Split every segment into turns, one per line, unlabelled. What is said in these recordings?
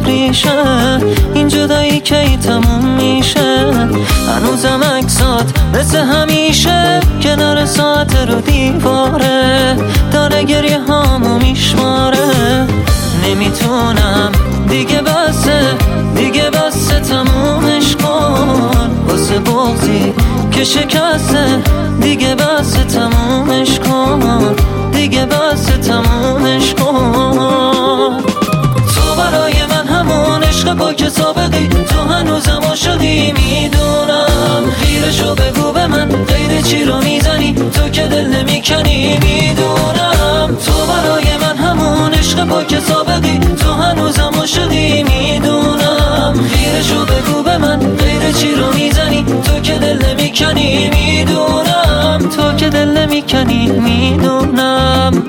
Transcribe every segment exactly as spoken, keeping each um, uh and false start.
ریشه، این جدایی کی تموم میشه؟ هنوزم عکسات مثل همیشه کنار ساعت رو دیواره، داره گریه هامو میشماره. نمیتونم دیگه بسه، دیگه بسه تمومش کن، واسه بغضی که شکسته دیگه بسه تمومش کن، دیگه بسه تمومش کن. تو برای من همون عشق پاک سابقی، تو هنوزم عاشقی میدونم. خیرشو بگو به من غیر چی رو میزنی، تو که دل نمیکنی میدونم. تو برای من همون عشق پاک سابقی، تو هنوزم عاشقی میدونم. خیرشو بگو به من غیر چی رو میزنی، تو که دل نمیکنی میدونم، تو که دل نمیکنی میدونم.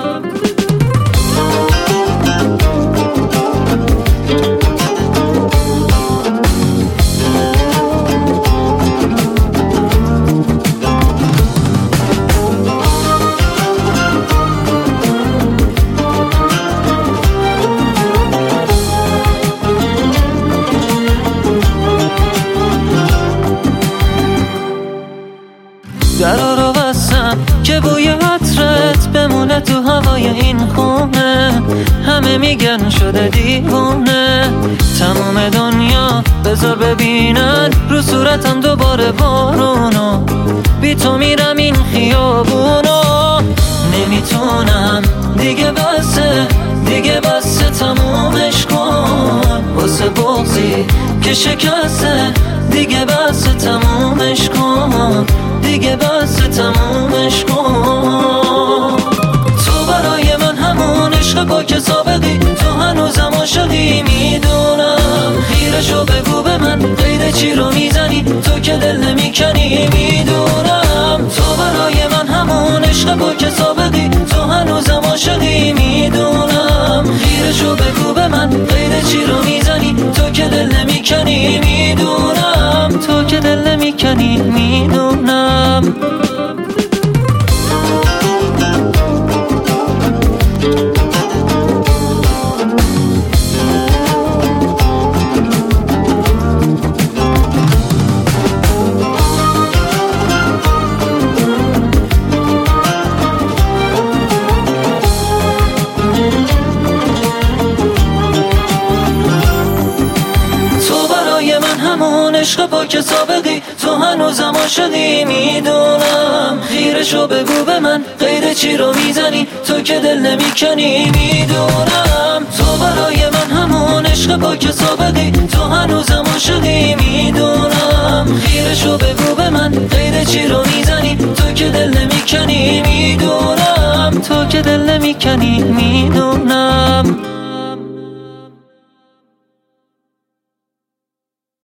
درا رو بستم که بوی عطرت بمونه تو هوای این خونه. همه میگن شده دیوونه، تمام دنیا بذار ببینن رو صورتم دوباره بارونو. بی تو میرم این خیابونو، نمیتونم دیگه بسه، دیگه بسه تمومش کن، واسه بغضی که شکسته دیگه بسه تمومش کن، دیگه بسه تمومش کن. تو برای من همون عشق پاک سابقی، تو هنوزم عاشقی میدونم. خیرشو بگو به من غیر چی رو میزنی، تو که دل نمیکنی میدونم. تو برای من همون عشق پاک سابقی، تو هنوزم عاشقی میدونم. خیرشو بگو به من غیر چی رو میزنی، تو که دل نمیکنی میدونم، تو که دل نمیکنی میدونم. عشق پاک سابقی، تو هنوزم عاشقی میدونم. خیرشو بگو به من غیر چی رو میزنی، تو که دل نمیکنی میدونم. تو برای من همون عشق پاک سابقی، تو هنوزم عاشقی میدونم. خیرشو بگو به من غیر چی رو میزنی، تو که دل نمیکنی میدونم، تو که دل نمیکنی میدونم.